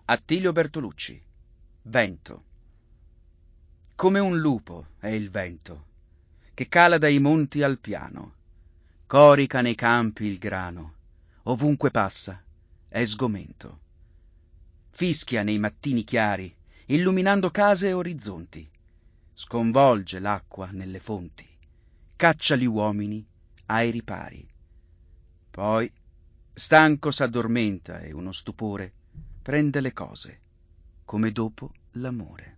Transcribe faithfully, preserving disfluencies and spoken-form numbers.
Attilio Bertolucci. Vento. Come un lupo è il vento, che cala dai monti al piano, corica nei campi il grano, ovunque passa è sgomento. Fischia nei mattini chiari, illuminando case e orizzonti, sconvolge l'acqua nelle fonti, caccia gli uomini ai ripari. Poi, stanco s'addormenta e uno stupore prende le cose, come dopo l'amore.